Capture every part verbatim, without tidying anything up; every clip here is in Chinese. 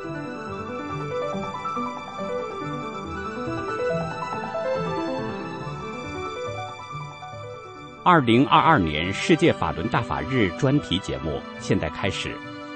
二零二二年世界法轮大法日专题节目现在开始。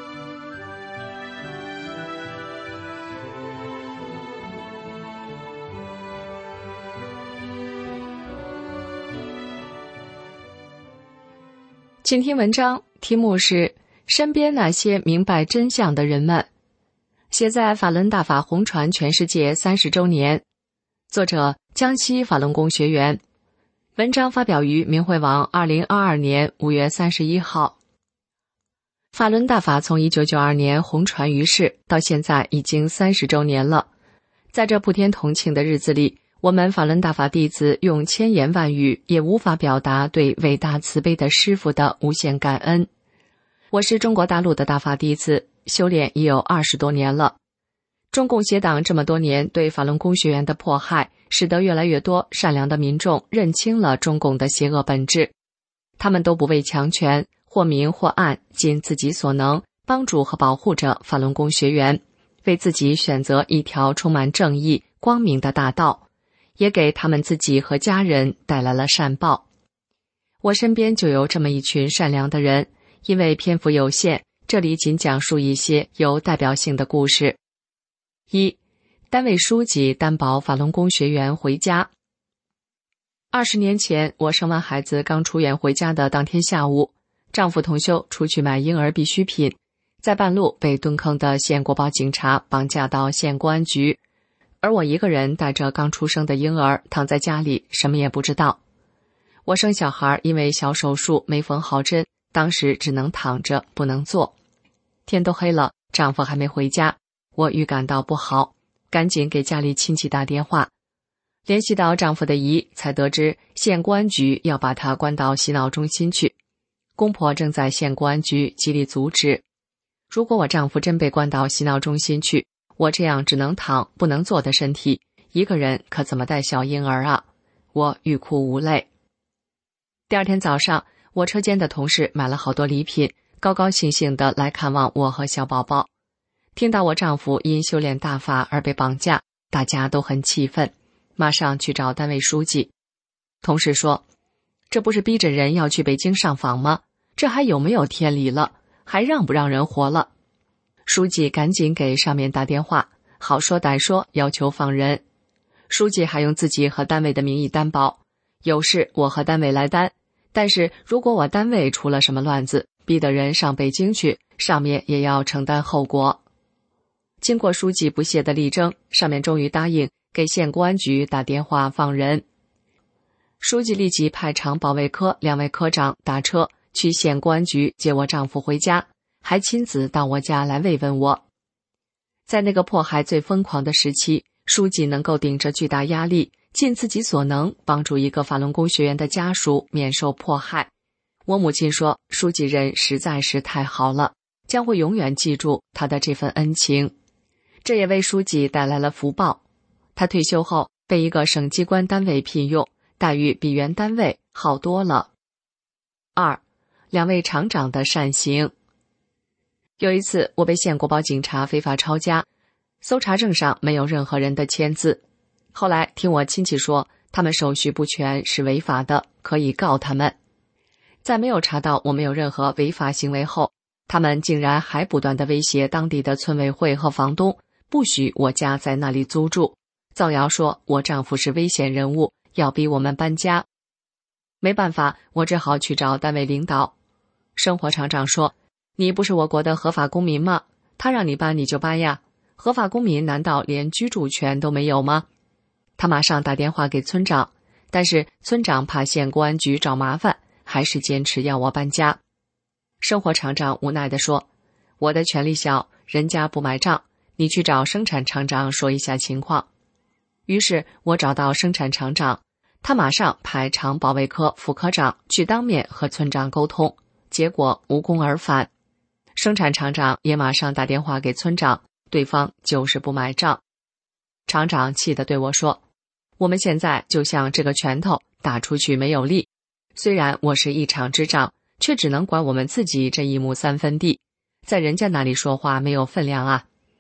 请听文章，题目是身边那些明白真相的人们，写在法轮大法红传全世界三十周年，作者江西法轮功学员。文章发表于明慧网二零二二年五月三十一号。法轮大法从一九九二年红传于世到现在已经三十周年了。在这普天同庆的日子里，我们法轮大法弟子用千言万语也无法表达对伟大慈悲的师父的无限感恩。我是中国大陆的大法弟子，修炼已有二十多年了。中共邪党这么多年对法轮功学员的迫害，使得越来越多善良的民众认清了中共的邪恶本质。他们都不畏强权，或明或暗，尽自己所能，帮助和保护着法轮功学员，为自己选择一条充满正义、光明的大道，也给他们自己和家人带来了善报。我身边就有这么一群善良的人，因为篇幅有限，这里仅讲述一些有代表性的故事。一、单位书记担保法轮功学员回家。二十年前，我生完孩子刚出院回家的当天下午，丈夫同修出去买婴儿必需品，在半路被蹲坑的县国保警察绑架到县公安局，而我一个人带着刚出生的婴儿躺在家里，什么也不知道。我生小孩因为小手术没缝好针，当时只能躺着不能坐。天都黑了，丈夫还没回家，我预感到不好，赶紧给家里亲戚打电话，联系到丈夫的姨，才得知县公安局要把他关到洗脑中心去。公婆正在县公安局极力阻止。如果我丈夫真被关到洗脑中心去，我这样只能躺不能坐的身体，一个人可怎么带小婴儿啊？我欲哭无泪。第二天早上，我车间的同事买了好多礼品，高高兴兴地来看望我和小宝宝。听到我丈夫因修炼大法而被绑架，大家都很气愤，马上去找单位书记。同事说，这不是逼着人要去北京上访吗？这还有没有天理了？还让不让人活了？书记赶紧给上面打电话，好说歹说要求放人。书记还用自己和单位的名义担保，有事我和单位来担，但是如果我单位出了什么乱子，逼得人上北京去，上面也要承担后果。经过书记不懈的力争，上面终于答应给县公安局打电话放人。书记立即派厂保卫科两位科长打车去县公安局接我丈夫回家，还亲自到我家来慰问我。在那个迫害最疯狂的时期，书记能够顶着巨大压力，尽自己所能帮助一个法轮功学员的家属免受迫害。我母亲说，书记人实在是太好了，将会永远记住他的这份恩情。这也为书记带来了福报。他退休后被一个省机关单位聘用，待遇比原单位好多了。二、两位厂长的善行。有一次，我被县国保警察非法抄家，搜查证上没有任何人的签字。后来听我亲戚说，他们手续不全是违法的，可以告他们。在没有查到我没有任何违法行为后，他们竟然还不断地威胁当地的村委会和房东，不许我家在那里租住，造谣说我丈夫是危险人物，要逼我们搬家。没办法，我只好去找单位领导。生活厂长说，你不是我国的合法公民吗？他让你搬你就搬呀，合法公民难道连居住权都没有吗？他马上打电话给村长，但是村长怕县公安局找麻烦，还是坚持要我搬家。生活厂长无奈地说，我的权力小，人家不买账，你去找生产厂长说一下情况。于是我找到生产厂长，他马上派厂保卫科副科长去当面和村长沟通，结果无功而返。生产厂长也马上打电话给村长，对方就是不买账。厂长气得对我说，我们现在就像这个拳头打出去没有力，虽然我是一厂之长，却只能管我们自己这一亩三分地，在人家那里说话没有分量啊。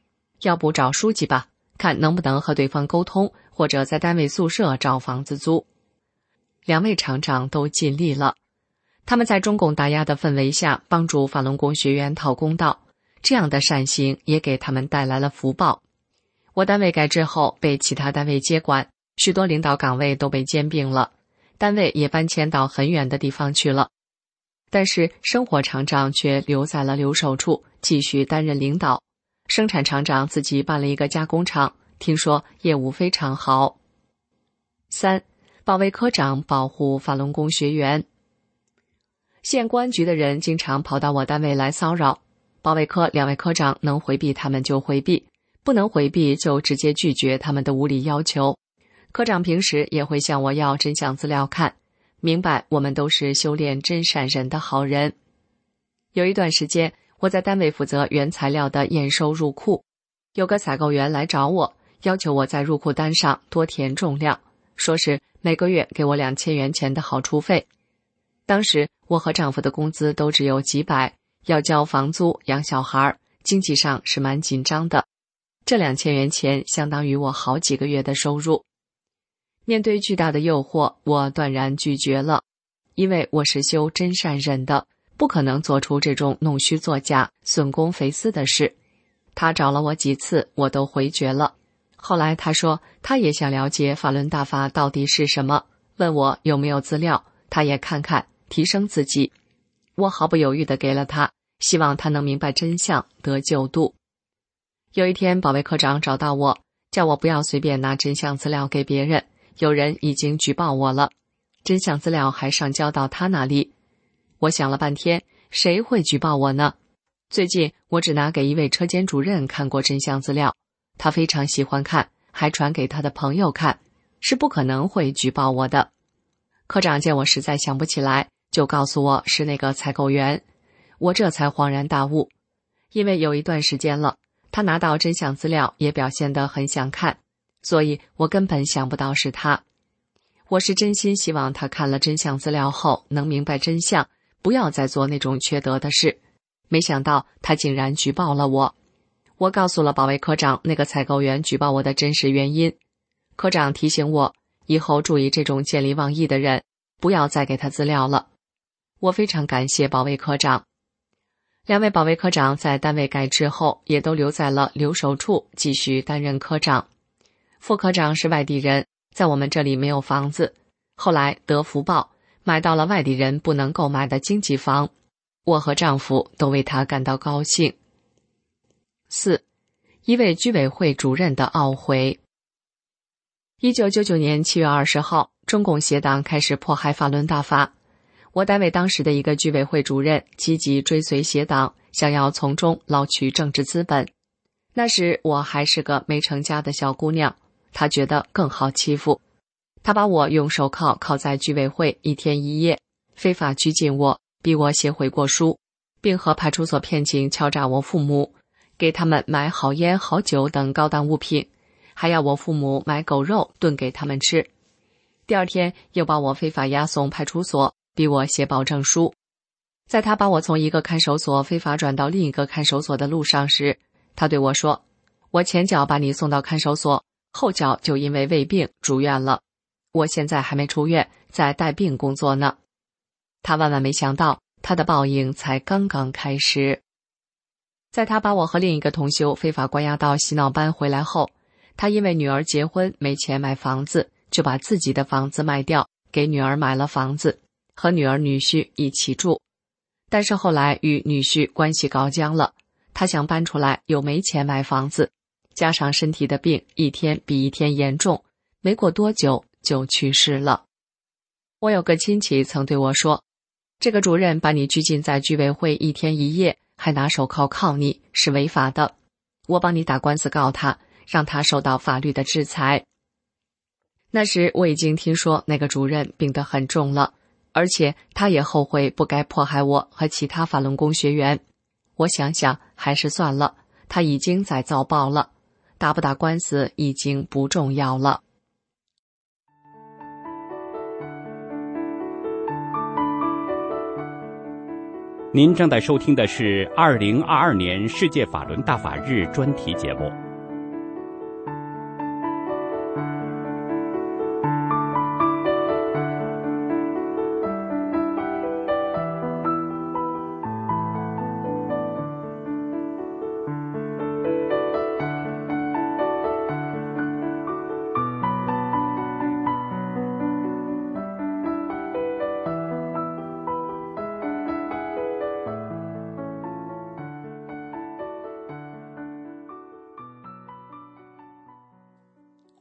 要不找书记吧，看能不能和对方沟通，或者在单位宿舍找房子租。两位厂长都尽力了，他们在中共打压的氛围下帮助法轮功学员讨公道，这样的善行也给他们带来了福报。我单位改制后被其他单位接管，许多领导岗位都被兼并了，单位也搬迁到很远的地方去了。但是生活厂长却留在了留守处，继续担任领导。生产厂长自己办了一个加工厂，听说业务非常好。三、保卫科长保护法轮功学员。县公安局的人经常跑到我单位来骚扰，保卫科两位科长能回避他们就回避，不能回避就直接拒绝他们的无理要求。科长平时也会向我要真相资料看，明白我们都是修炼真善忍的好人。有一段时间，我在单位负责原材料的验收入库，有个采购员来找我，要求我在入库单上多填重量，说是每个月给我两千元钱的好处费。当时我和丈夫的工资都只有几百，要交房租养小孩，经济上是蛮紧张的。这两千元钱相当于我好几个月的收入。面对巨大的诱惑，我断然拒绝了，因为我是修真善忍的，不可能做出这种弄虚作假、损公肥私的事。他找了我几次，我都回绝了。后来他说他也想了解法轮大法到底是什么，问我有没有资料，他也看看，提升自己。我毫不犹豫地给了他，希望他能明白真相，得救度。有一天，保卫科长找到我，叫我不要随便拿真相资料给别人，有人已经举报我了，真相资料还上交到他那里。我想了半天，谁会举报我呢？最近我只拿给一位车间主任看过真相资料，他非常喜欢看，还传给他的朋友看，是不可能会举报我的。科长见我实在想不起来，就告诉我是那个采购员。我这才恍然大悟，因为有一段时间了，他拿到真相资料也表现得很想看，所以我根本想不到是他。我是真心希望他看了真相资料后能明白真相，不要再做那种缺德的事。没想到他竟然举报了我。我告诉了保卫科长那个采购员举报我的真实原因。科长提醒我，以后注意这种见利忘义的人，不要再给他资料了。我非常感谢保卫科长。两位保卫科长在单位改制后也都留在了留守处，继续担任科长。副科长是外地人，在我们这里没有房子，后来得福报，买到了外地人不能购买的经济房，我和丈夫都为他感到高兴。四、一位居委会主任的懊悔。一九九九年七月二十号，中共邪党开始迫害法轮大法。我单位当时的一个居委会主任积极追随邪党，想要从中捞取政治资本。那时我还是个没成家的小姑娘，他觉得更好欺负。他把我用手铐铐在居委会一天一夜，非法拘禁我，逼我写悔过书，并和派出所骗警敲诈我父母，给他们买好烟好酒等高档物品，还要我父母买狗肉炖给他们吃。第二天又把我非法押送派出所，逼我写保证书。在他把我从一个看守所非法转到另一个看守所的路上时，他对我说，我前脚把你送到看守所，后脚就因为胃病住院了，我现在还没出院，在带病工作呢。他万万没想到，他的报应才刚刚开始。在他把我和另一个同修非法关押到洗脑班回来后，他因为女儿结婚没钱买房子，就把自己的房子卖掉，给女儿买了房子，和女儿女婿一起住。但是后来与女婿关系搞僵了，他想搬出来又没钱买房子，加上身体的病一天比一天严重，没过多久就去世了。我有个亲戚曾对我说，这个主任把你拘禁在居委会一天一夜，还拿手铐铐你，是违法的，我帮你打官司告他，让他受到法律的制裁。那时我已经听说那个主任病得很重了，而且他也后悔不该迫害我和其他法轮功学员。我想想还是算了，他已经在遭报了，打不打官司已经不重要了。 您正在收听的是二零二二年世界法轮大法日专题节目，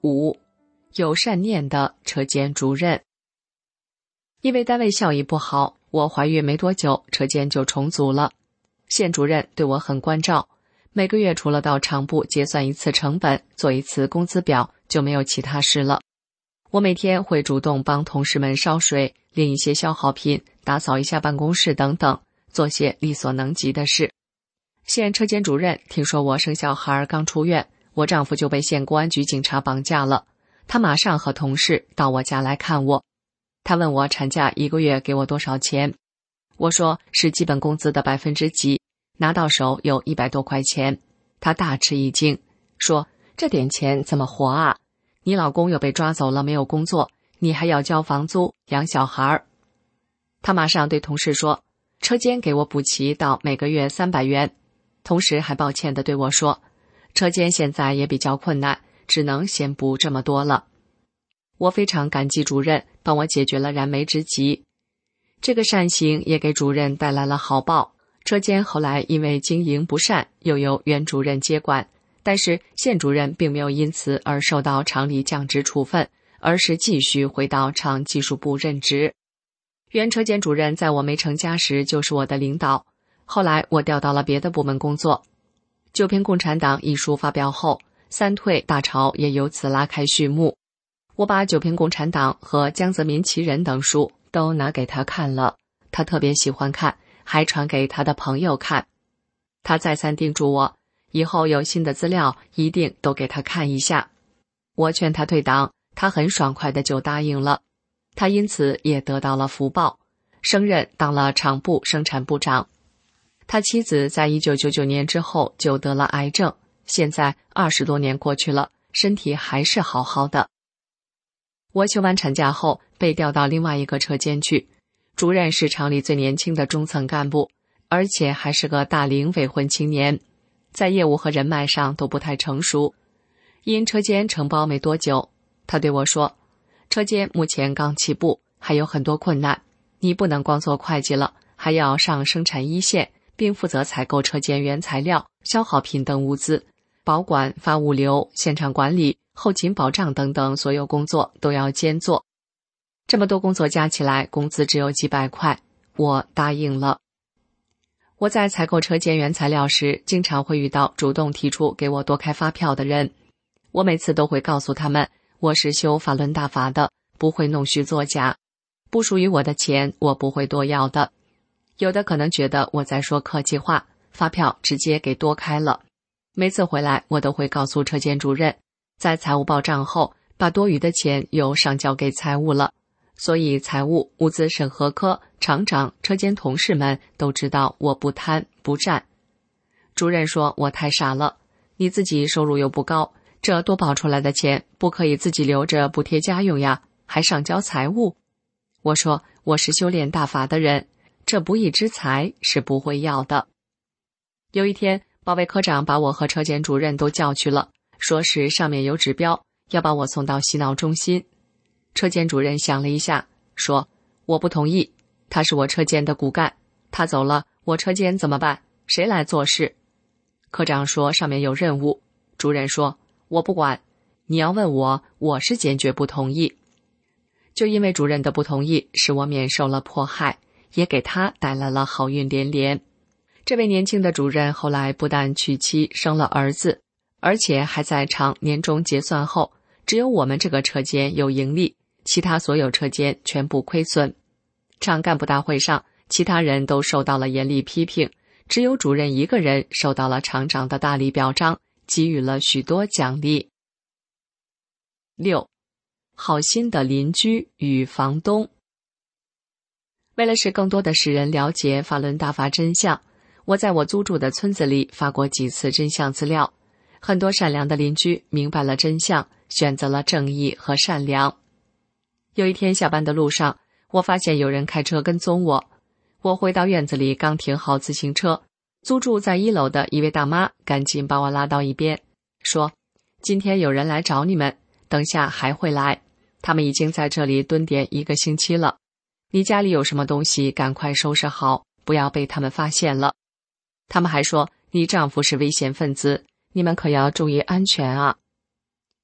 五，有善念的车间主任。因为单位效益不好，我怀孕没多久，车间就重组了。县主任对我很关照，每个月除了到厂部结算一次成本，做一次工资表，就没有其他事了。我每天会主动帮同事们烧水，拎一些消耗品，打扫一下办公室等等，做些力所能及的事。县车间主任听说我生小孩刚出院，我丈夫就被县公安局警察绑架了，他马上和同事到我家来看我。他问我产假一个月给我多少钱，我说是基本工资的百分之几，拿到手有一百多块钱。他大吃一惊，说这点钱怎么活啊？你老公又被抓走了，没有工作，你还要交房租养小孩。他马上对同事说，车间给我补齐到每个月三百元，同时还抱歉地对我说，车间现在也比较困难，只能先补这么多了。我非常感激主任帮我解决了燃眉之急，这个善行也给主任带来了好报。车间后来因为经营不善，又由原主任接管，但是县主任并没有因此而受到厂里降职处分，而是继续回到厂技术部任职。原车间主任在我没成家时就是我的领导，后来我调到了别的部门工作。九篇共产党一书发表后，三退大潮也由此拉开序幕。我把九篇共产党和江泽民其人等书都拿给他看了，他特别喜欢看，还传给他的朋友看。他再三叮嘱我，以后有新的资料一定都给他看一下。我劝他退党，他很爽快的就答应了。他因此也得到了福报，升任当了厂部生产部长。他妻子在一九九九年之后就得了癌症，现在二十多年过去了，身体还是好好的。我休完产假后被调到另外一个车间去，主任是厂里最年轻的中层干部，而且还是个大龄未婚青年，在业务和人脉上都不太成熟。因车间承包没多久，他对我说，车间目前刚起步，还有很多困难，你不能光做会计了，还要上生产一线，并负责采购车间原材料、消耗品等物资，保管、发物流、现场管理、后勤保障等等所有工作都要兼做。这么多工作加起来，工资只有几百块，我答应了。我在采购车间原材料时，经常会遇到主动提出给我多开发票的人，我每次都会告诉他们，我是修法轮大法的，不会弄虚作假，不属于我的钱我不会多要的。有的可能觉得我在说客气话，发票直接给多开了。每次回来我都会告诉车间主任，在财务报账后把多余的钱又上交给财务了，所以财务、物资审核科、厂长、车间同事们都知道我不贪不占。主任说我太傻了，你自己收入又不高，这多报出来的钱不可以自己留着补贴家用呀，还上交财务。我说我是修炼大法的人，这不义之财是不会要的。有一天，保卫科长把我和车间主任都叫去了，说是上面有指标，要把我送到洗脑中心。车间主任想了一下，说我不同意，他是我车间的骨干，他走了，我车间怎么办？谁来做事？科长说上面有任务。主任说我不管，你要问我，我是坚决不同意。就因为主任的不同意，使我免受了迫害，也给他带来了好运连连。这位年轻的主任后来不但娶妻生了儿子，而且还在厂年终结算后，只有我们这个车间有盈利，其他所有车间全部亏损。厂干部大会上，其他人都受到了严厉批评，只有主任一个人受到了厂长的大力表彰，给予了许多奖励。六，好心的邻居与房东。为了使更多的世人了解法轮大法真相，我在我租住的村子里发过几次真相资料，很多善良的邻居明白了真相，选择了正义和善良。有一天下班的路上，我发现有人开车跟踪我，我回到院子里刚停好自行车，租住在一楼的一位大妈赶紧把我拉到一边，说今天有人来找你们，等下还会来，他们已经在这里蹲点一个星期了，你家里有什么东西赶快收拾好，不要被他们发现了。他们还说你丈夫是危险分子，你们可要注意安全啊。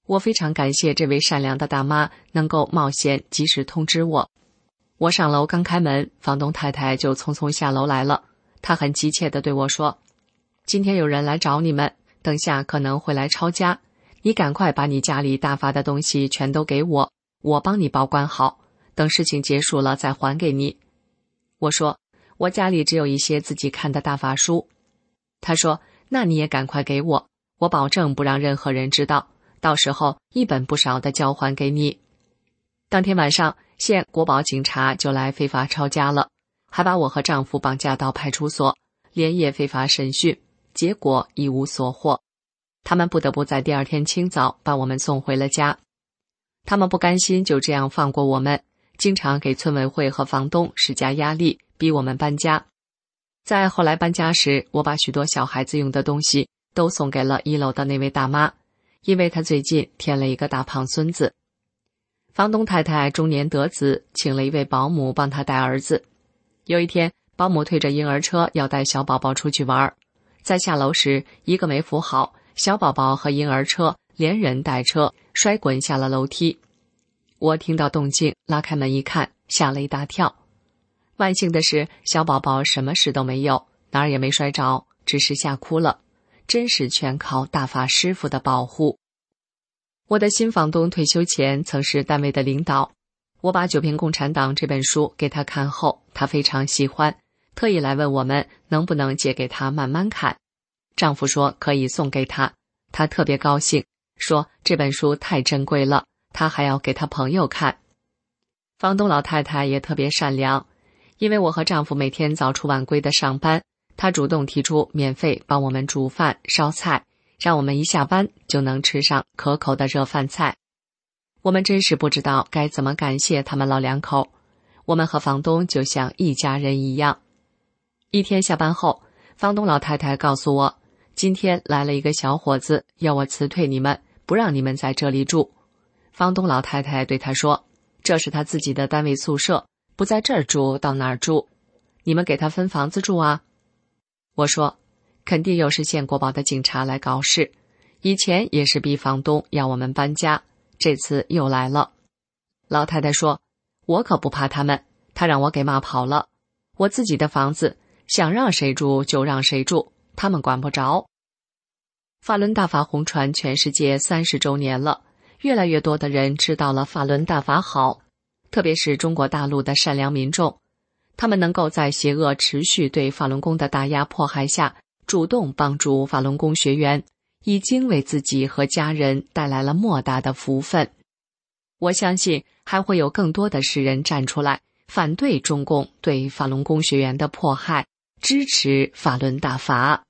我非常感谢这位善良的大妈能够冒险及时通知我。我上楼刚开门，房东太太就匆匆下楼来了。她很急切地对我说，今天有人来找你们，等下可能会来抄家，你赶快把你家里大发的东西全都给我，我帮你保管好，等事情结束了再还给你。我说，我家里只有一些自己看的大法书。她说，那你也赶快给我，我保证不让任何人知道，到时候一本不少的交还给你。当天晚上，县国保警察就来非法抄家了，还把我和丈夫绑架到派出所，连夜非法审讯，结果一无所获。他们不得不在第二天清早把我们送回了家。他们不甘心就这样放过我们，经常给村委会和房东施加压力，逼我们搬家。在后来搬家时，我把许多小孩子用的东西都送给了一楼的那位大妈，因为她最近添了一个大胖孙子。房东太太中年得子，请了一位保姆帮她带儿子。有一天，保姆推着婴儿车要带小宝宝出去玩，在下楼时一个没扶好，小宝宝和婴儿车连人带车摔滚下了楼梯。我听到动静，拉开门一看，吓了一大跳。万幸的是，小宝宝什么事都没有，哪儿也没摔着，只是吓哭了，真是全靠大法师傅的保护。我的新房东退休前曾是单位的领导，我把《九评共产党》这本书给他看后，他非常喜欢，特意来问我们能不能借给他慢慢看。丈夫说可以送给他，他特别高兴，说这本书太珍贵了，他还要给他朋友看。房东老太太也特别善良，因为我和丈夫每天早出晚归的上班，她主动提出免费帮我们煮饭烧菜，让我们一下班就能吃上可口的热饭菜。我们真是不知道该怎么感谢他们老两口，我们和房东就像一家人一样。一天下班后，房东老太太告诉我，今天来了一个小伙子，要我辞退你们，不让你们在这里住。房东老太太对他说，这是他自己的单位宿舍，不在这儿住到哪儿住？你们给他分房子住啊。我说，肯定又是县国保的警察来搞事，以前也是逼房东要我们搬家，这次又来了。老太太说，我可不怕他们，他让我给骂跑了，我自己的房子想让谁住就让谁住，他们管不着。法轮大法红传全世界三十周年了，越来越多的人知道了法轮大法好，特别是中国大陆的善良民众，他们能够在邪恶持续对法轮功的打压迫害下，主动帮助法轮功学员，已经为自己和家人带来了莫大的福分。我相信还会有更多的世人站出来，反对中共对法轮功学员的迫害，支持法轮大法。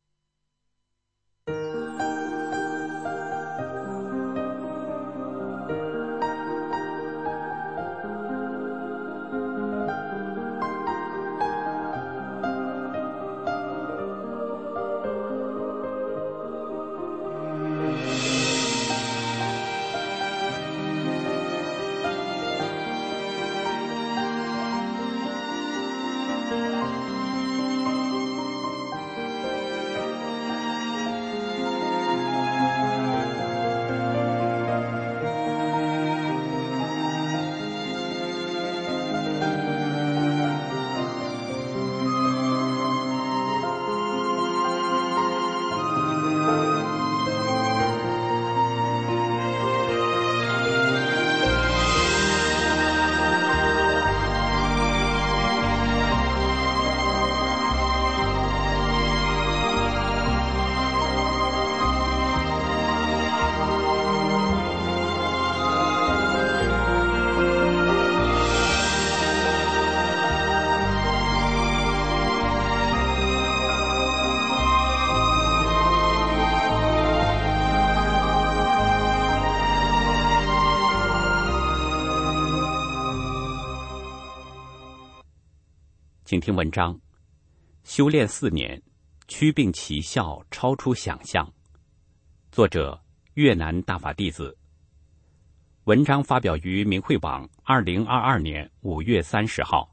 请听文章，修炼四年，祛病奇效超出想象。作者越南大法弟子。文章发表于明慧网二零二二年五月三十号。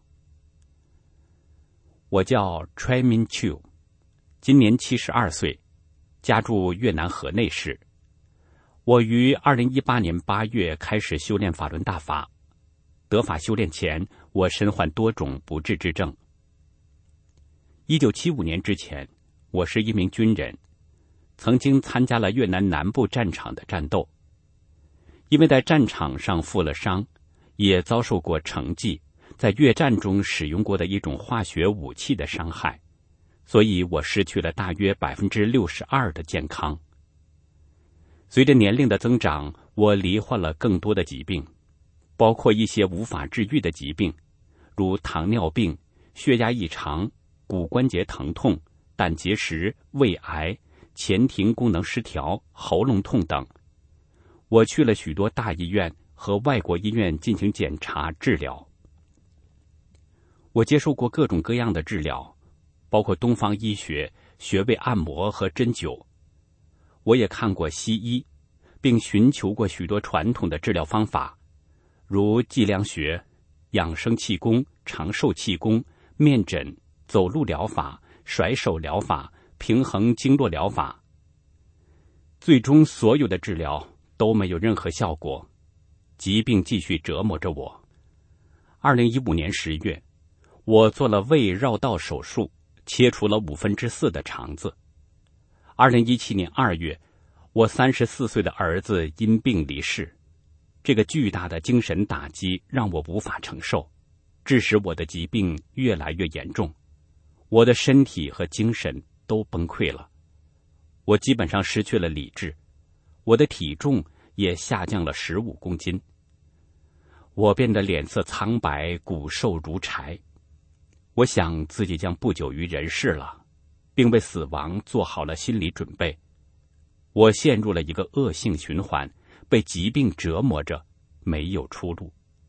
我叫 Trai Minh Chiu， 今年七十二岁，家住越南河内市。 我于二零一八年八月开始修炼法轮大法。得法修炼前，我身患多种不治之症。一九七五年之前，我是一名军人，曾经参加了越南南部战场的战斗。因为在战场上负了伤，也遭受过成绩在越战中使用过的一种化学武器的伤害，所以我失去了大约百分之六十二的健康。随着年龄的增长，我罹患了更多的疾病，包括一些无法治愈的疾病，如糖尿病、血压异常、骨关节疼痛、胆结石、胃癌、前庭功能失调、喉咙痛等。我去了许多大医院和外国医院进行检查治疗。我接受过各种各样的治疗，包括东方医学、穴位按摩和针灸。我也看过西医，并寻求过许多传统的治疗方法，如计量学、养生气功、长寿气功、面诊、走路疗法、甩手疗法、平衡经络疗法。最终所有的治疗都没有任何效果，疾病继续折磨着我。二零一五年十月，我做了胃绕道手术，切除了五分之四的肠子。二零一七年二月，我三十四岁的儿子因病离世。这个巨大的精神打击让我无法承受，致使我的疾病越来越严重，我的身体和精神都崩溃了。我基本上失去了理智，我的体重也下降了十五公斤。我变得脸色苍白，骨瘦如柴。我想自己将不久于人世了，并为死亡做好了心理准备。我陷入了一个恶性循环，被疾病折磨着，没有出路。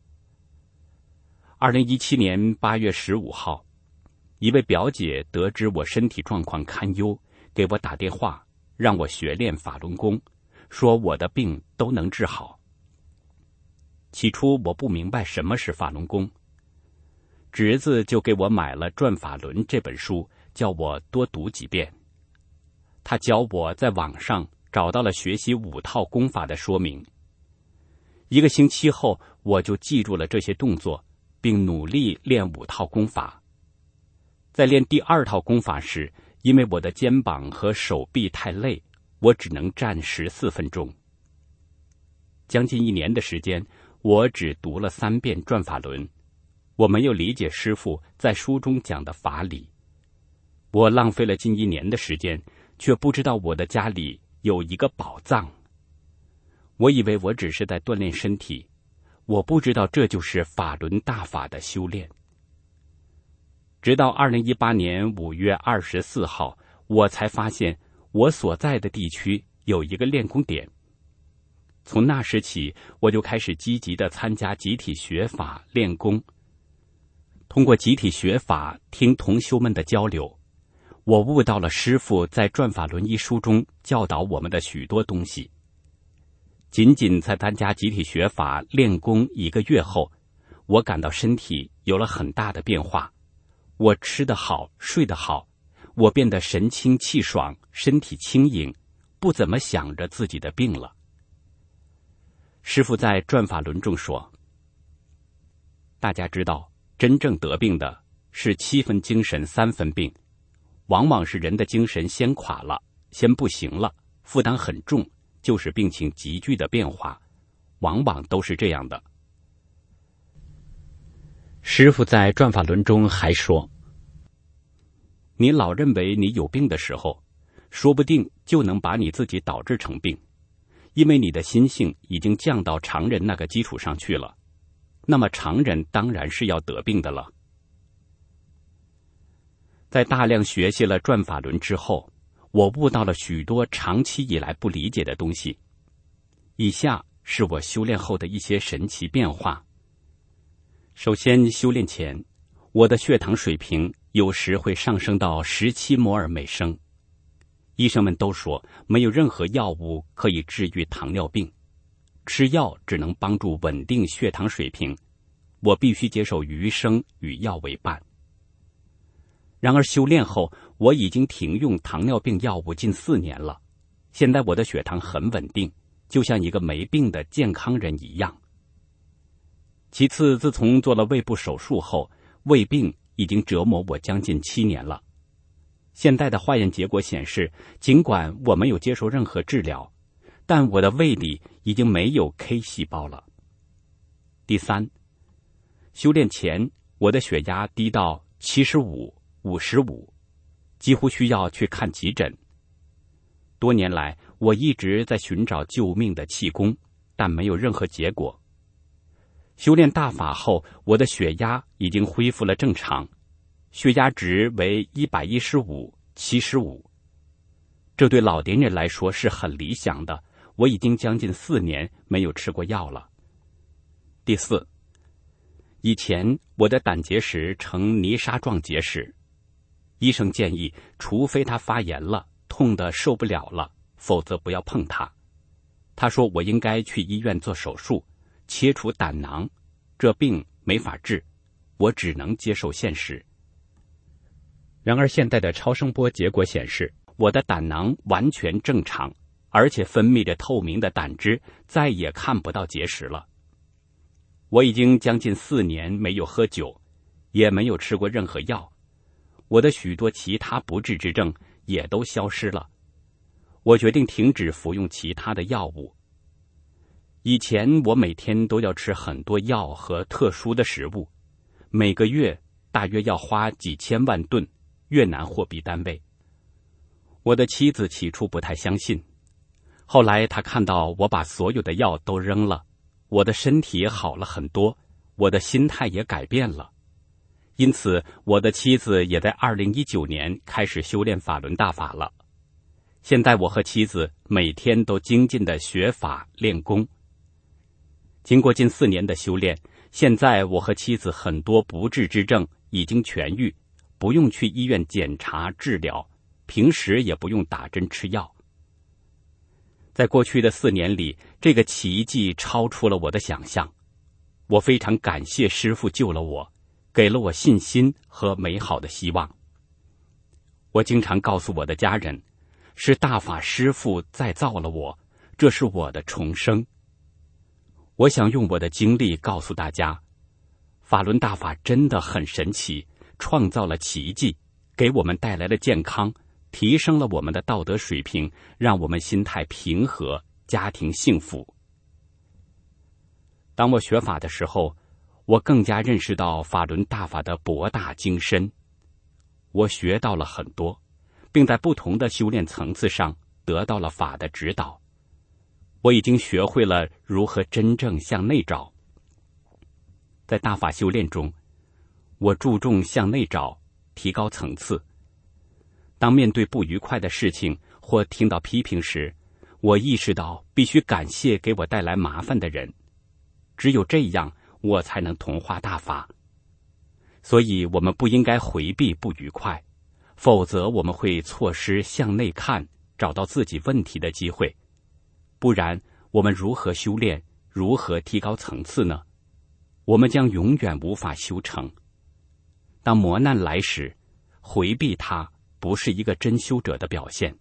二零一七年八月十五号，一位表姐得知我身体状况堪忧，给我打电话，让我学练法轮功，说我的病都能治好。起初我不明白什么是法轮功，侄子就给我买了《转法轮》这本书，叫我多读几遍。他教我在网上找到了学习五套功法的说明。一个星期后，我就记住了这些动作，并努力练五套功法。在练第二套功法时，因为我的肩膀和手臂太累，我只能站十四分钟。将近一年的时间，我只读了三遍《转法轮》，我没有理解师父在书中讲的法理。我浪费了近一年的时间，却不知道我的家里有一个宝藏。我以为我只是在锻炼身体，我不知道这就是法轮大法的修炼。直到二零一八年五月二十四号，我才发现我所在的地区有一个练功点。从那时起，我就开始积极地参加集体学法练功。通过集体学法，听同修们的交流，我悟到了师父在《转法轮》一书中教导我们的许多东西。仅仅在参加集体学法练功一个月后，我感到身体有了很大的变化。我吃得好，睡得好，我变得神清气爽，身体轻盈，不怎么想着自己的病了。师父在《转法轮》中说，大家知道，真正得病的是七分精神三分病，往往是人的精神先垮了，先不行了，负担很重，就是病情急剧的变化，往往都是这样的。师父在《转法轮》中还说，你老认为你有病的时候，说不定就能把你自己导致成病，因为你的心性已经降到常人那个基础上去了，那么常人当然是要得病的了。在大量学习了《转法轮》之后，我悟到了许多长期以来不理解的东西。以下是我修炼后的一些神奇变化。首先，修炼前，我的血糖水平有时会上升到十七摩尔每升。医生们都说没有任何药物可以治愈糖尿病，吃药只能帮助稳定血糖水平，我必须接受余生与药为伴。然而修炼后，我已经停用糖尿病药物近四年了，现在我的血糖很稳定， 就像一个没病的健康人一样。其次，自从做了胃部手术后，胃病已经折磨我将近七年了。现在的化验结果显示，尽管我没有接受任何治疗，但我的胃里已经没有 K 细胞了。第三，修炼前我的血压低到七十五、五十五，几乎需要去看急诊。多年来，我一直在寻找救命的气功，但没有任何结果。修炼大法后，我的血压已经恢复了正常，血压值为一百一十五、七十五。这对老年人来说是很理想的，我已经将近四年没有吃过药了。第四，以前我的胆结石呈泥沙状结石，医生建议，除非它发炎了，痛得受不了了，否则不要碰它。他说我应该去医院做手术，切除胆囊，这病没法治，我只能接受现实。然而现在的超声波结果显示，我的胆囊完全正常，而且分泌着透明的胆汁，再也看不到结石了。我已经将近四年没有喝酒，也没有吃过任何药，我的许多其他不治之症也都消失了。我决定停止服用其他的药物。以前我每天都要吃很多药和特殊的食物，每个月大约要花几千万吨越南货币单位。我的妻子起初不太相信，后来她看到我把所有的药都扔了，我的身体也好了很多，我的心态也改变了。因此，我的妻子也在二零一九年开始修炼法轮大法了。现在我和妻子每天都精进地学法练功。经过近四年的修炼，现在我和妻子很多不治之症已经痊愈，不用去医院检查治疗，平时也不用打针吃药。在过去的四年里，这个奇迹超出了我的想象。我非常感谢师父救了我，给了我信心和美好的希望。我经常告诉我的家人，是大法师父再造了我，这是我的重生。我想用我的经历告诉大家，法轮大法真的很神奇，创造了奇迹，给我们带来了健康，提升了我们的道德水平，让我们心态平和，家庭幸福。当我学法的时候，我更加认识到法轮大法的博大精深。我学到了很多，并在不同的修炼层次上得到了法的指导。我已经学会了如何真正向内找。在大法修炼中，我注重向内找，提高层次。当面对不愉快的事情或听到批评时，我意识到必须感谢给我带来麻烦的人，只有这样我才能同化大法。所以我们不应该回避不愉快，否则我们会错失向内看，找到自己问题的机会。不然我们如何修炼，如何提高层次呢？我们将永远无法修成。当磨难来时，回避它不是一个真修者的表现。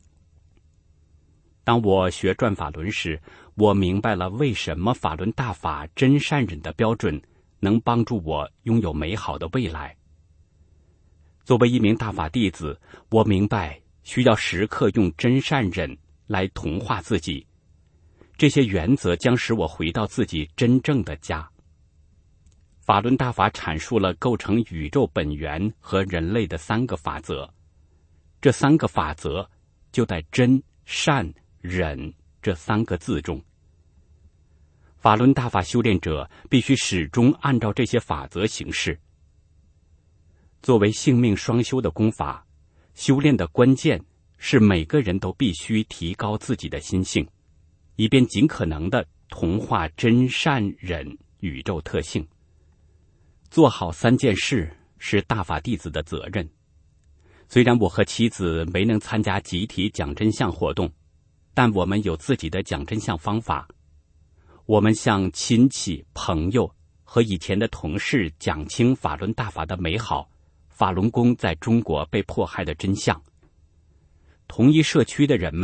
当我学转法轮时，我明白了为什么法轮大法真善忍的标准能帮助我拥有美好的未来。作为一名大法弟子，我明白需要时刻用真善忍来同化自己，这些原则将使我回到自己真正的家。法轮大法阐述了构成宇宙本源和人类的三个法则，这三个法则就在真、善、忍这三个字中。法轮大法修炼者必须始终按照这些法则行事。作为性命双修的功法，修炼的关键是每个人都必须提高自己的心性，以便尽可能地同化真善忍宇宙特性。做好三件事是大法弟子的责任。虽然我和妻子没能参加集体讲真相活动，但我们有自己的讲真相方法。我们向亲戚、朋友和以前的同事讲清法轮大法的美好，法轮功在中国被迫害的真相。同一社区的人们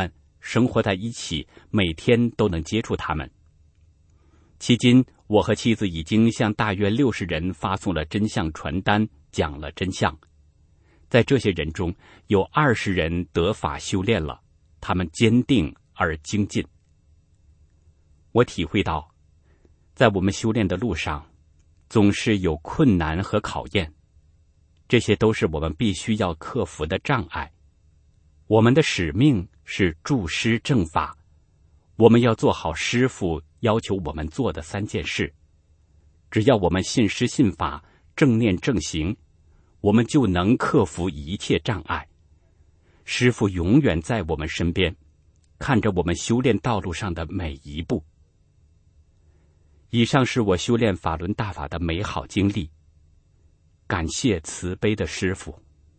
生活在一起，每天都能接触他们。迄今，我和妻子已经向大约六十人发送了真相传单，讲了真相。在这些人中，有二十人得法修炼了，他们坚定而精进。我体会到，在我们修炼的路上，总是有困难和考验，这些都是我们必须要克服的障碍。我们的使命是助师正法，我们要做好师父要求我们做的三件事。只要我们信师信法，正念正行，我们就能克服一切障碍。师父永远在我们身边，看着我们修炼道路上的每一步。以上是我修炼法轮大法的美好经历，感谢慈悲的师父。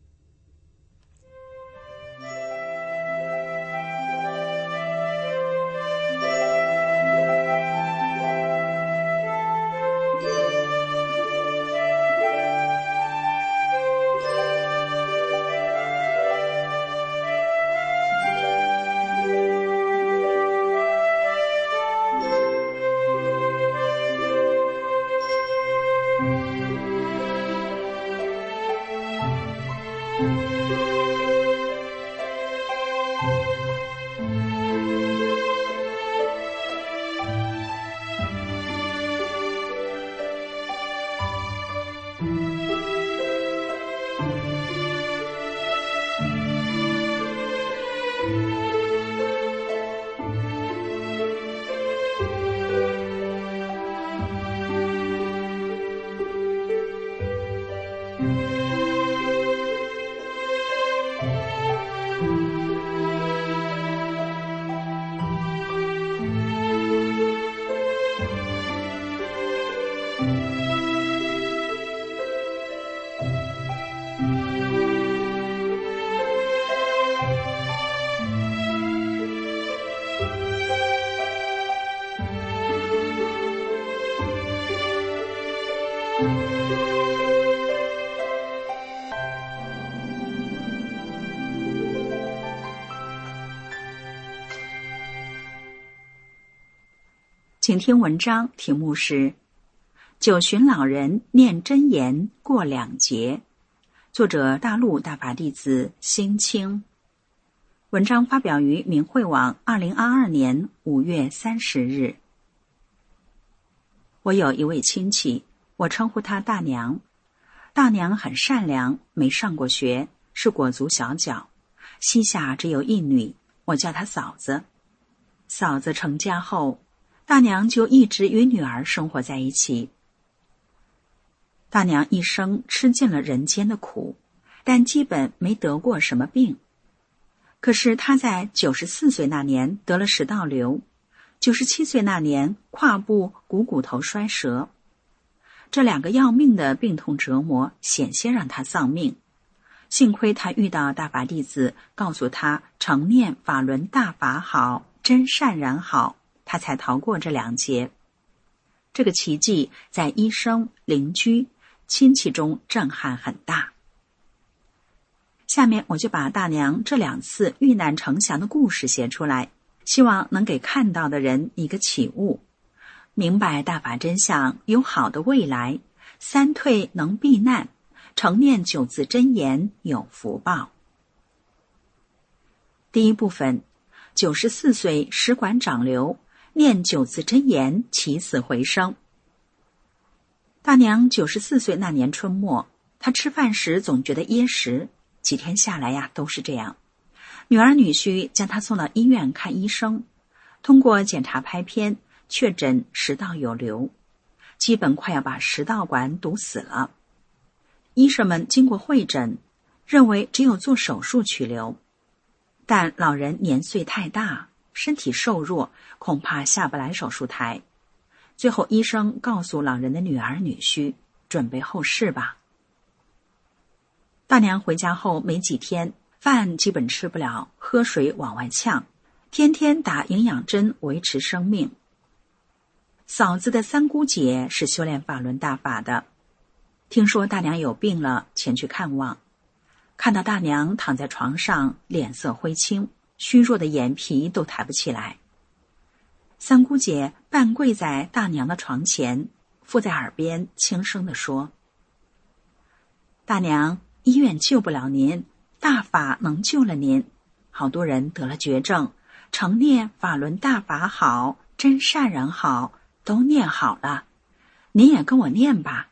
请听文章，题目是九旬老人念真言过两劫，作者大陆大法弟子辛清。文章发表于明慧网二零二二年五月三十日。我有一位亲戚，我称呼她大娘。大娘很善良，没上过学，是跛足小脚，膝下只有一女，我叫她嫂子。嫂子成家后，大娘就一直与女儿生活在一起。大娘一生吃尽了人间的苦，但基本没得过什么病。可是她在九十四岁那年得了食道瘤，九十七岁那年胯部股骨头摔折。这两个要命的病痛折磨险些让她丧命。幸亏她遇到大法弟子，告诉她常念法轮大法好，真善然好，他才逃过这两劫。这个奇迹在医生、邻居、亲戚中震撼很大。下面我就把大娘这两次遇难成祥的故事写出来，希望能给看到的人一个启悟，明白大法真相，有好的未来，三退能避难，常念九字真言有福报。第一部分，九十四岁食管长瘤，念九字真言起死回生。大娘九十四岁那年春末，她吃饭时总觉得噎食，几天下来呀都是这样。女儿女婿将她送到医院看医生，通过检查拍片，确诊食道有瘤，基本快要把食道管堵死了。医生们经过会诊，认为只有做手术取瘤，但老人年岁太大，身体瘦弱，恐怕下不来手术台。最后医生告诉老人的女儿女婿，准备后事吧。大娘回家后没几天，饭基本吃不了，喝水往外呛，天天打营养针维持生命。嫂子的三姑姐是修炼法轮大法的，听说大娘有病了，前去看望。看到大娘躺在床上，脸色灰青， 虚弱的眼皮都抬不起来。三姑姐半跪在大娘的床前，附在耳边轻声地说：大娘，医院救不了您，大法能救了您。好多人得了绝症，常念法轮大法好，真善人好，都念好了，您也跟我念吧。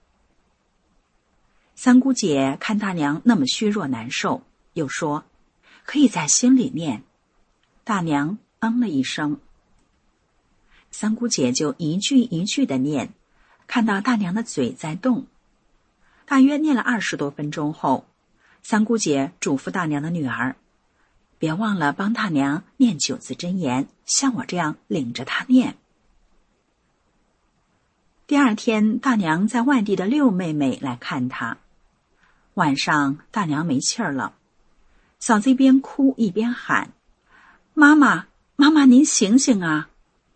三姑姐看大娘那么虚弱难受，又说：可以在心里念。大娘嗯了一声。三姑姐就一句一句地念，看到大娘的嘴在动。大约念了二十多分钟后，三姑姐嘱咐大娘的女儿：别忘了帮大娘念九字真言，像我这样领着她念。第二天，大娘在外地的六妹妹来看她。晚上，大娘没气儿了，嫂子一边哭一边喊：妈妈，妈妈，您醒醒啊！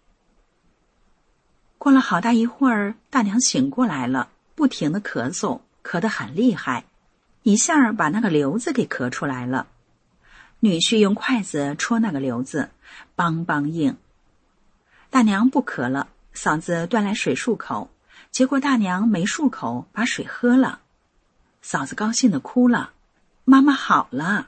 过了好大一会儿，大娘醒过来了，不停地咳嗽，咳得很厉害，一下把那个瘤子给咳出来了。女婿用筷子戳那个瘤子，梆梆硬。大娘不咳了，嫂子端来水漱口，结果大娘没漱口，把水喝了。嫂子高兴地哭了：妈妈好了。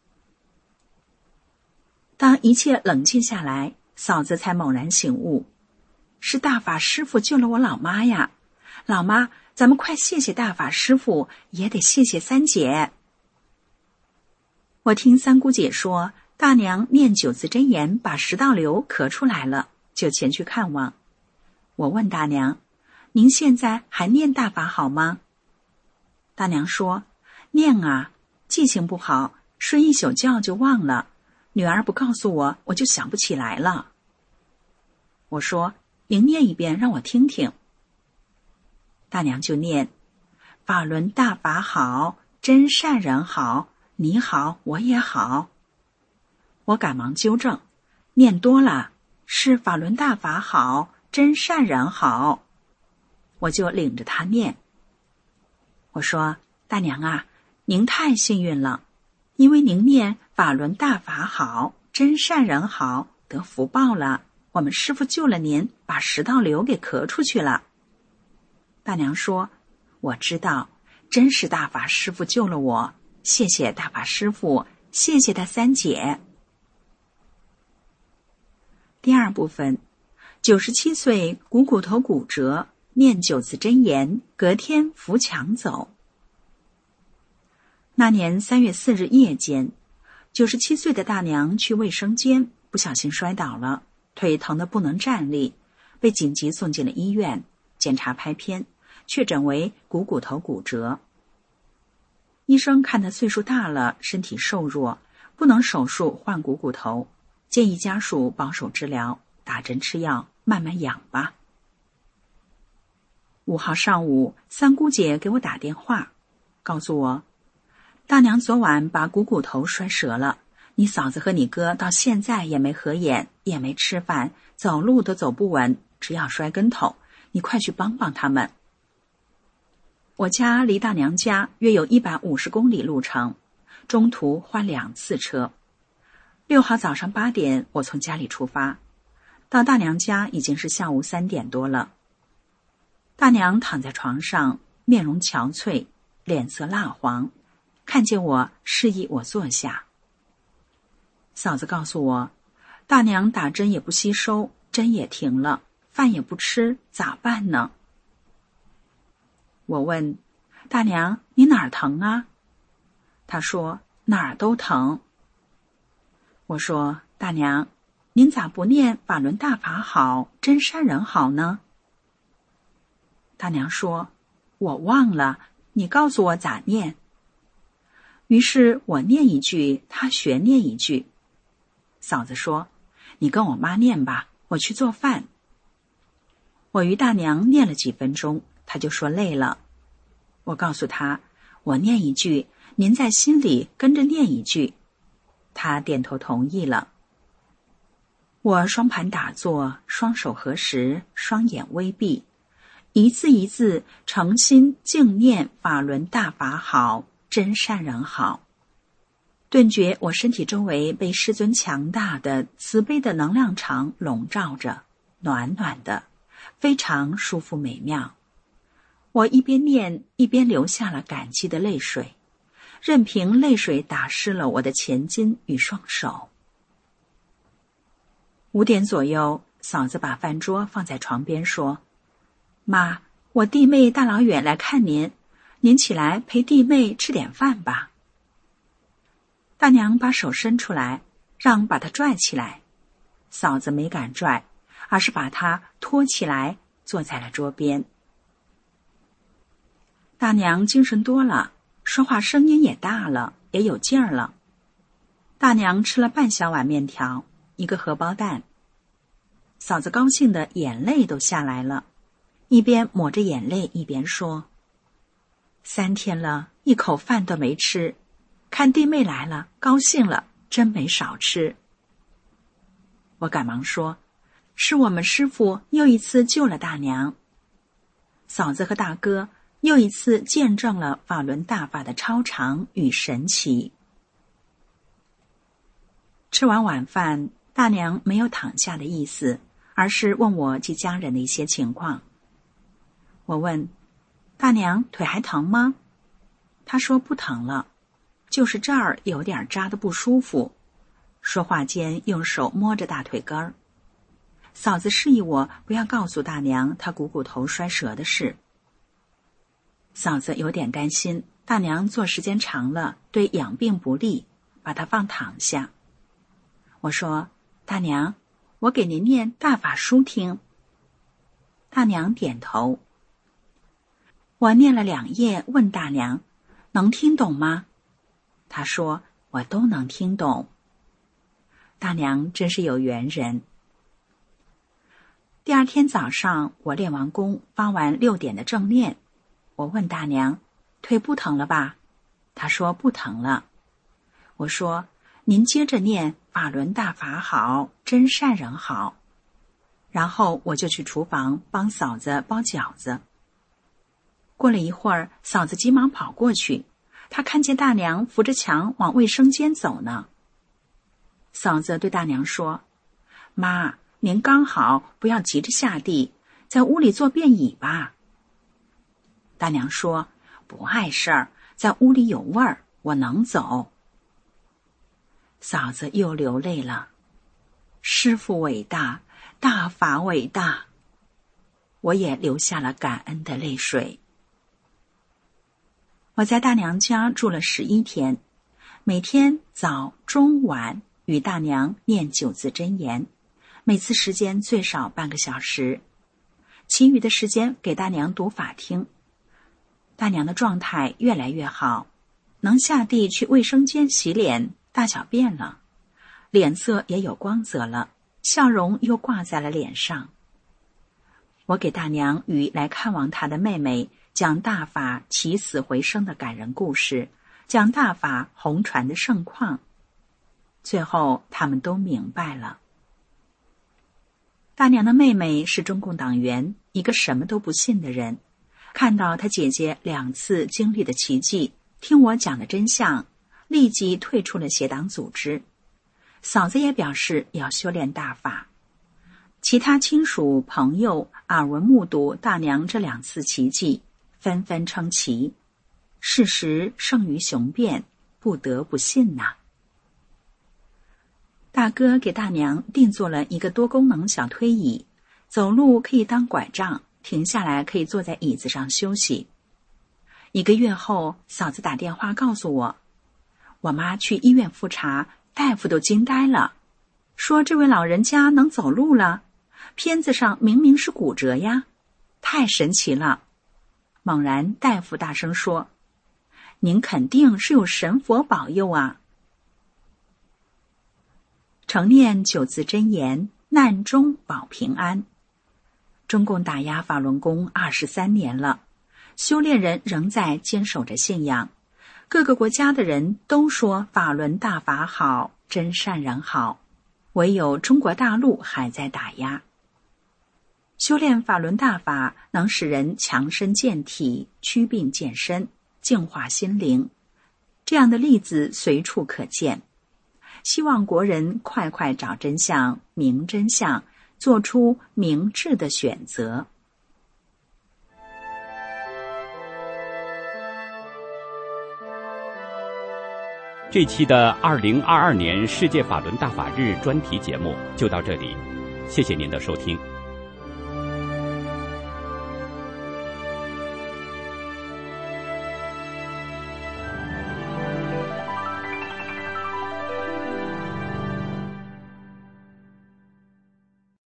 当一切冷静下来，嫂子才猛然醒悟，是大法师父救了我老妈呀！老妈，咱们快谢谢大法师父，也得谢谢三姐。我听三姑姐说，大娘念九字真言把食道瘤咳出来了，就前去看望。我问大娘：您现在还念大法好吗？大娘说：念啊，记性不好，睡一宿觉就忘了，女儿不告诉我，我就想不起来了。我说：您念一遍让我听听。大娘就念：法轮大法好，真善人好，你好我也好。我赶忙纠正：念多了，是法轮大法好，真善人好。我就领着她念。我说：大娘啊，您太幸运了，因为您念法轮大法好，真善人好，得福报了，我们师父救了您，把食道瘤给咳出去了。大娘说：我知道，真是大法师父救了我，谢谢大法师父，谢谢他三姐。第二部分，九十七岁股骨头骨折，念九字真言，隔天扶墙走。那年三月四日夜间，九十七岁的大娘去卫生间，不小心摔倒了，腿疼得不能站立，被紧急送进了医院，检查拍片，确诊为股骨头骨折。医生看她岁数大了，身体瘦弱，不能手术换股骨头，建议家属保守治疗，打针吃药，慢慢养吧。五号上午，三姑姐给我打电话，告诉我，大娘昨晚把股骨头摔折了，你嫂子和你哥到现在也没合眼，也没吃饭，走路都走不稳，只要摔跟头，你快去帮帮他们。我家离大娘家约有一百五十公里路程，中途换两次车。六号早上八点，我从家里出发，到大娘家已经是下午三点多了。大娘躺在床上，面容憔悴，脸色蜡黄，看见我示意我坐下。嫂子告诉我，大娘打针也不吸收，针也停了，饭也不吃，咋办呢？我问大娘：你哪儿疼啊？她说：哪儿都疼。我说：大娘，您咋不念法轮大法好，真善人好呢？大娘说：我忘了，你告诉我咋念。于是我念一句，她学念一句。嫂子说：你跟我妈念吧，我去做饭。我与大娘念了几分钟，她就说累了。我告诉她，我念一句，您在心里跟着念一句。她点头同意了。我双盘打坐，双手合十，双眼微闭，一字一字诚心静念法轮大法好，真善人好。 顿觉我身体周围被师尊强大的慈悲的能量场笼罩着，暖暖的，非常舒服美妙。我一边念一边流下了感激的泪水，任凭泪水打湿了我的前襟与双手。五点左右，嫂子把饭桌放在床边说：妈，我弟妹大老远来看您，您起来陪弟妹吃点饭吧。大娘把手伸出来，让把她拽起来。嫂子没敢拽，而是把她拖起来，坐在了桌边。大娘精神多了，说话声音也大了，也有劲儿了。大娘吃了半小碗面条，一个荷包蛋。嫂子高兴的眼泪都下来了，一边抹着眼泪一边说：三天了，一口饭都没吃，看弟妹来了，高兴了，真没少吃。我赶忙说：是我们师父又一次救了大娘。嫂子和大哥又一次见证了法轮大法的超常与神奇。吃完晚饭，大娘没有躺下的意思，而是问我及家人的一些情况。我问：大娘腿还疼吗？她说不疼了，就是这儿有点扎得不舒服。说话间用手摸着大腿根儿。嫂子示意我不要告诉大娘她股骨头摔折的事。嫂子有点担心大娘坐时间长了对养病不利，把她放躺下。我说：大娘，我给您念大法书听。大娘点头。我念了两页，问大娘：能听懂吗？她说：我都能听懂。大娘真是有缘人。第二天早上，我练完功，发完六点的正念。我问大娘：腿不疼了吧？她说不疼了。我说：您接着念法轮大法好，真善人好。然后我就去厨房帮嫂子包饺子。过了一会儿，嫂子急忙跑过去，她看见大娘扶着墙往卫生间走呢。嫂子对大娘说：妈，您刚好，不要急着下地，在屋里做便椅吧。大娘说：不碍事儿，在屋里有味儿，我能走。嫂子又流泪了。师父伟大，大法伟大。我也流下了感恩的泪水。我在大娘家住了十一天，每天早中晚与大娘念九字真言，每次时间最少半个小时，其余的时间给大娘读法听。大娘的状态越来越好，能下地去卫生间洗脸大小便了，脸色也有光泽了，笑容又挂在了脸上。我给大娘与来看望她的妹妹讲大法起死回生的感人故事，讲大法红传的盛况。最后他们都明白了。大娘的妹妹是中共党员，一个什么都不信的人。看到她姐姐两次经历的奇迹，听我讲的真相，立即退出了邪党组织。嫂子也表示要修炼大法。其他亲属朋友耳闻目睹大娘这两次奇迹，纷纷称奇。事实胜于雄辩，不得不信呐。大哥给大娘定做了一个多功能小推椅，走路可以当拐杖，停下来可以坐在椅子上休息。一个月后，嫂子打电话告诉我，我妈去医院复查，大夫都惊呆了，说这位老人家能走路了，片子上明明是骨折呀，太神奇了。猛然大夫大声说：您肯定是有神佛保佑啊。承念九字真言，难中保平安。中共打压法轮功二十三年了，修炼人仍在坚守着信仰。各个国家的人都说法轮大法好，真善人好，唯有中国大陆还在打压。修炼法轮大法能使人强身健体，祛病健身，净化心灵， 这样的例子随处可见。希望国人快快找真相，明真相，做出明智的选择。 这期的二零二二年世界法轮大法日专题节目就到这里，谢谢您的收听。